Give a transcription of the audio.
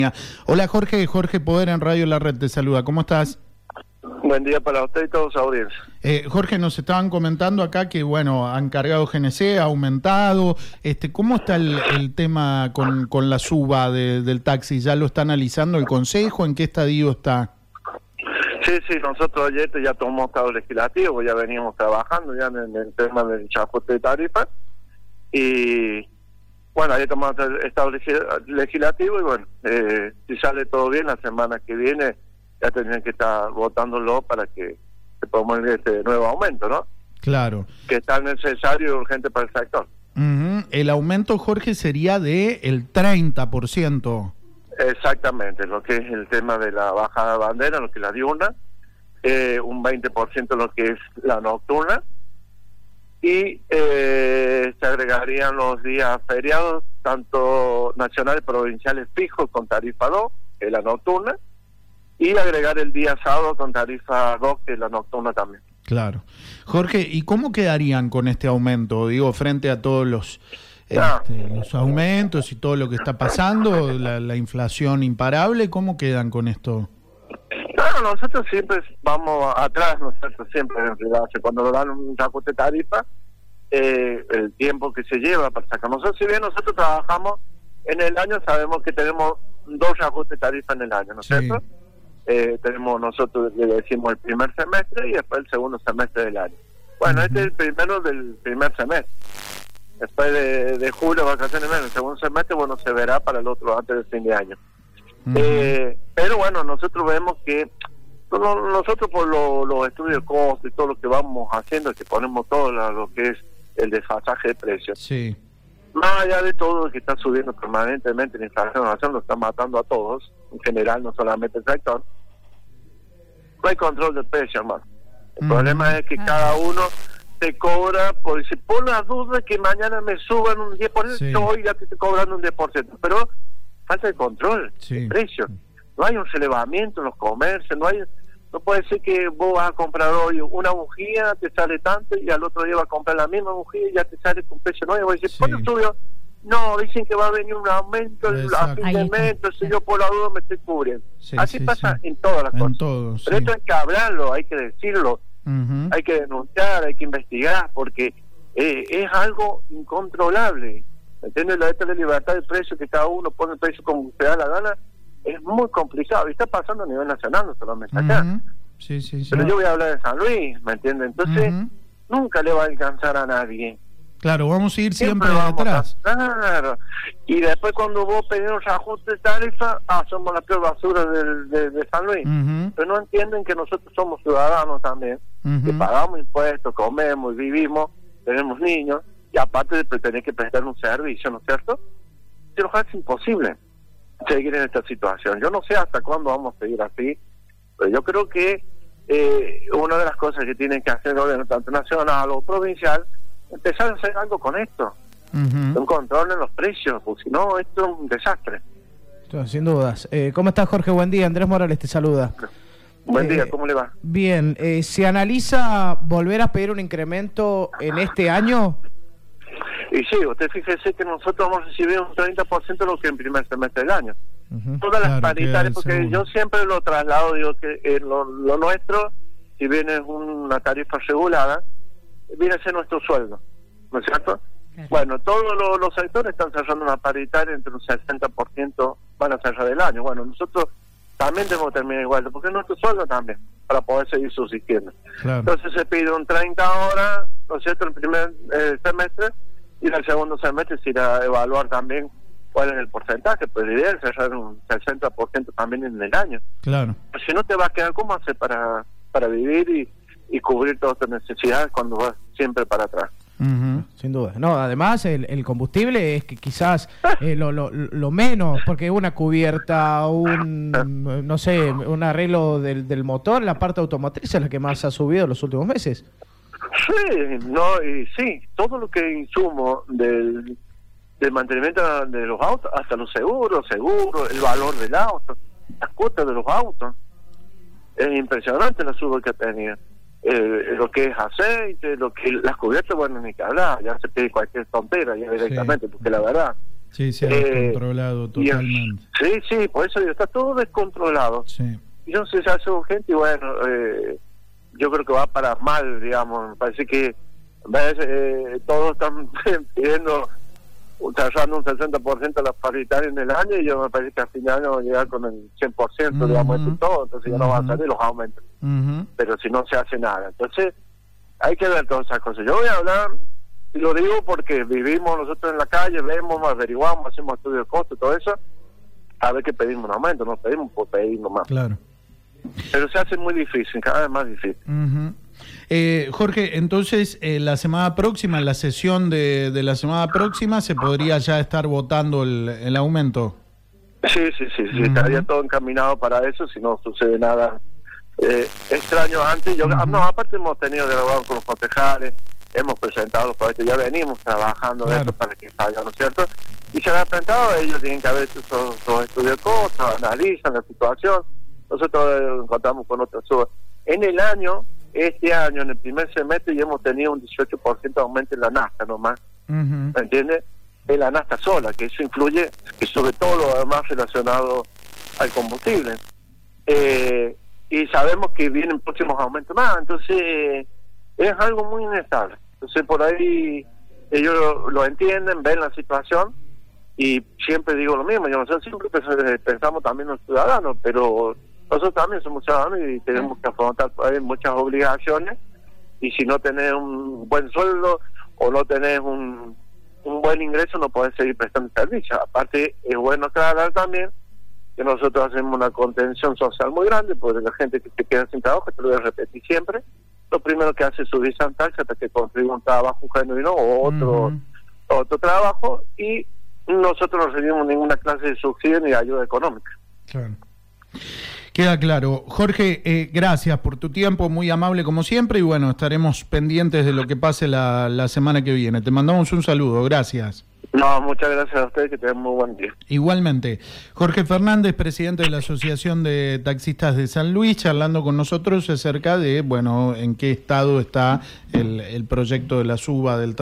Hola Jorge, Jorge Poder en Radio La Red te saluda, ¿cómo estás? Buen día para usted y todos los audiencias. Jorge, nos estaban comentando acá que, bueno, han cargado GNC, ha aumentado. ¿Cómo está el tema con la suba del taxi? ¿Ya lo está analizando el Consejo? ¿En qué estadio está? Sí, nosotros ayer ya tomamos estado legislativo, ya veníamos trabajando ya en el tema del ajuste de tarifas. Y bueno, ayer tomamos el estado legislativo y bueno, si sale todo bien, la semana que viene ya tendrían que estar votándolo para que se promulgue este nuevo aumento, ¿no? Claro. Que es tan necesario y urgente para el sector. El aumento, Jorge, sería del 30%. Exactamente, lo que es el tema de la bajada de bandera, lo que es la diurna, un 20% lo que es la nocturna, y se agregarían los días feriados, tanto nacionales y provinciales fijos con tarifa 2, que es la nocturna, y agregar el día sábado con tarifa 2, que es la nocturna también. Claro. Jorge, ¿y cómo quedarían con este aumento? Digo, frente a todos los aumentos y todo lo que está pasando, la inflación imparable, ¿cómo quedan con esto? Claro, nosotros siempre vamos atrás, nosotros siempre en realidad, cuando nos dan un ajuste de tarifa, el tiempo que se lleva para sacar. Nosotros, si bien nosotros trabajamos en el año, sabemos que tenemos 2 ajustes de tarifa en el año, ¿no es cierto? Tenemos, nosotros le decimos el primer semestre y después el segundo semestre del año. Bueno, este es el primero del primer semestre. Después de julio, vacaciones menos, el segundo semestre, bueno, se verá para el otro antes del fin de año. Pero bueno, nosotros vemos que nosotros por los estudios de costo y todo lo que vamos haciendo, que ponemos todo lo que es el desfasaje de precios. Sí. Más allá de todo lo que está subiendo permanentemente la inflación, lo está matando a todos, en general, no solamente el sector. No hay control del precio, hermano. El problema es que cada uno te cobra, por la duda de que mañana me suban un 10%, hoy ya te estoy cobrando un 10%, pero falta de control del precio. No hay un relevamiento en los comercios, no puede ser que vos vas a comprar hoy una bujía, te sale tanto, y al otro día vas a comprar la misma bujía y ya te sale con precio nuevo. Y vos dices, ¿por qué subió? No, dicen que va a venir un aumento a fin de mes, entonces yo por la duda me estoy cubriendo. Así pasa en todas las cosas. Pero esto hay que hablarlo, hay que decirlo, hay que denunciar, hay que investigar, porque es algo incontrolable. ¿Entiendes? Esta de libertad de precio, que cada uno pone el precio como se da la gana, es muy complicado. Y está pasando a nivel nacional, no solamente acá. Pero yo voy a hablar de San Luis, ¿me entiendes? Entonces, nunca le va a alcanzar a nadie. Claro, vamos a ir siempre detrás. Claro. Y después cuando vos pedís un ajuste de tarifa, somos la peor basura de San Luis. Pero no entienden que nosotros somos ciudadanos también, que pagamos impuestos, comemos, vivimos, tenemos niños, y aparte de tener que prestar un servicio, ¿no es cierto? Pero es imposible seguir en esta situación. Yo no sé hasta cuándo vamos a seguir así, pero yo creo que una de las cosas que tienen que hacer el gobierno, tanto nacional o provincial, empezar a hacer algo con esto, un control en los precios, porque si no, esto es un desastre. Sin dudas. ¿Cómo estás, Jorge? Buen día. Andrés Morales te saluda. Buen día, ¿cómo le va? Bien. ¿Se analiza volver a pedir un incremento en este año? Y sí, usted fíjese que nosotros vamos a recibir un 30% de lo que en primer semestre del año. Todas las paritarias, porque yo siempre lo traslado, digo que lo nuestro, si bien es una tarifa regulada, viene a ser nuestro sueldo, ¿no es cierto? Bueno, todos los sectores están cerrando una paritaria entre un 60%, van a cerrar el año. Bueno, nosotros también debemos terminar igual, porque es nuestro sueldo también, para poder seguir subsistiendo. Entonces se pide un 30 horas, ¿no es cierto?, en el primer semestre, y en el segundo semestre se irá a evaluar también cuál es el porcentaje, pues la idea es cerrar un 60% también en el año. Claro. Pues si no te va a quedar, ¿cómo hacer para vivir y cubrir todas tus necesidades cuando vas siempre para atrás? Sin duda. No, además el combustible es que quizás lo menos, porque una cubierta, no sé, un arreglo del motor, la parte automotriz es la que más ha subido en los últimos meses. Sí, todo lo que insumo del mantenimiento de los autos, hasta los seguros, el valor del auto, las cuotas de los autos, es impresionante la suba que ha tenido. Lo que es aceite, lo que las cubiertas, bueno, ni que hablar, ya se pide cualquier tontera ya directamente, porque la verdad, Sí, se ha descontrolado totalmente. Sí, por eso digo, está todo descontrolado. Sí. Y no sé, se hace urgente y bueno, yo creo que va para mal, digamos. Me parece que todos están pidiendo, cerrando un 60% de las paritarias en el año, y yo me parece que a fin de año va a llegar con el 100%, digamos, de todo, entonces ya no van a salir los aumentos. Pero si no se hace nada. Entonces, hay que ver todas esas cosas. Yo voy a hablar, y lo digo porque vivimos nosotros en la calle, vemos, averiguamos, hacemos estudios de costo, todo eso, a ver que pedimos un aumento, no pedimos por pedir nomás. Claro. Pero se hace muy difícil, cada vez más difícil. Jorge, entonces la semana próxima, en la sesión de la semana próxima, ¿se podría ya estar votando el aumento? Sí, estaría todo encaminado para eso, si no sucede nada extraño antes. No, aparte hemos tenido diálogo con los concejales, hemos presentado los proyectos, ya venimos trabajando de esto para que salga, ¿no es cierto? Y se han enfrentado, ellos tienen que haber hecho sus estudios de cosas, analizan la situación. Nosotros encontramos con otra suba. En el año, este año, en el primer semestre, ya hemos tenido un 18% de aumento en la nafta nomás. ¿Me entiendes? En la nafta sola, que eso influye, que sobre todo lo demás relacionado al combustible. Y sabemos que vienen próximos aumentos más, entonces es algo muy inestable. Entonces por ahí ellos lo entienden, ven la situación, y siempre digo lo mismo, nosotros siempre pensamos también en los ciudadanos, pero nosotros también somos ciudadanos y tenemos que afrontar muchas obligaciones, y si no tenés un buen sueldo o no tenés un buen ingreso, no podés seguir prestando servicio. Aparte, es bueno aclarar también que nosotros hacemos una contención social muy grande, porque la gente que se queda sin trabajo, te lo voy a repetir siempre, lo primero que hace es subirse al taxi hasta que consiga un trabajo genuino o otro trabajo, y nosotros no recibimos ninguna clase de subsidio ni de ayuda económica. Claro. Queda claro. Jorge, gracias por tu tiempo, muy amable como siempre, y bueno, estaremos pendientes de lo que pase la semana que viene. Te mandamos un saludo, gracias. No, muchas gracias a ustedes, que tengan muy buen día. Igualmente. Jorge Fernández, presidente de la Asociación de Taxistas de San Luis, charlando con nosotros acerca de, bueno, en qué estado está el proyecto de la suba del